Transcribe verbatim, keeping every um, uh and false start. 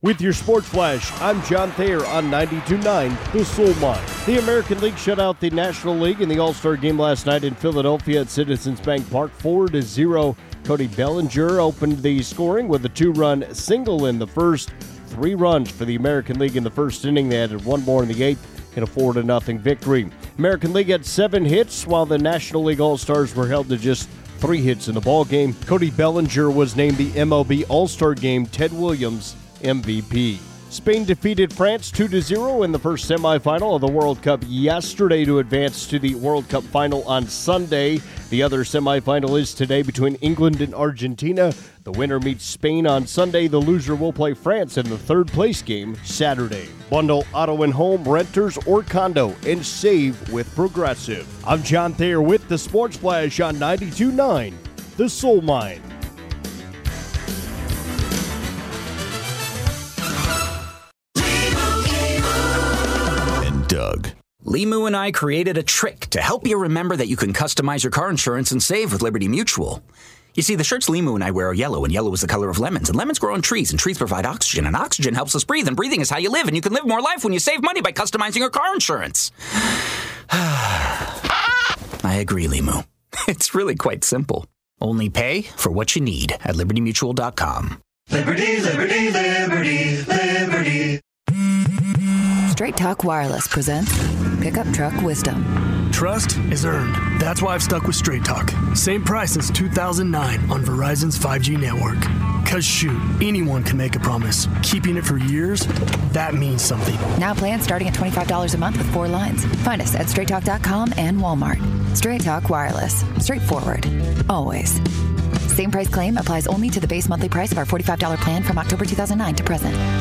With your Sports Flash, I'm John Thayer on ninety-two point nine The Soul Mine. The American League shut out the National League in the All-Star game last night in Philadelphia at Citizens Bank Park, four to zero. Cody Bellinger opened the scoring with a two-run single in the first. Three runs for the American League in the first inning. They added one more in the eighth in a four to nothing victory. American League had seven hits, while the National League All-Stars were held to just three hits in the ballgame. Cody Bellinger was named the M L B All-Star Game Ted Williams M V P. Spain defeated France two to zero in the first semifinal of the World Cup yesterday to advance to the World Cup final on Sunday. The other semifinal is today between England and Argentina. The winner meets Spain on Sunday. The loser will play France in the third place game Saturday. Bundle auto and home, renters, or condo and save with Progressive. I'm John Thayer with the Sports Flash on ninety-two point nine The Soul Mine. Doug. Limu and I created a trick to help you remember that you can customize your car insurance and save with Liberty Mutual. You see, the shirts Limu and I wear are yellow, and yellow is the color of lemons, and lemons grow on trees, and trees provide oxygen, and oxygen helps us breathe, and breathing is how you live, and you can live more life when you save money by customizing your car insurance. I agree, Limu. It's really quite simple. Only pay for what you need at liberty mutual dot com. Liberty, liberty, liberty, liberty. Straight Talk Wireless presents Pickup Truck Wisdom. Trust is earned. That's why I've stuck with Straight Talk. Same price since two thousand nine on Verizon's five G network. Cause shoot, anyone can make a promise. Keeping it for years, that means something. Now plans starting at twenty-five dollars a month with four lines. Find us at straight talk dot com and Walmart. Straight Talk Wireless. Straightforward. Always. Same price claim applies only to the base monthly price of our forty-five dollars plan from October two thousand nine to present.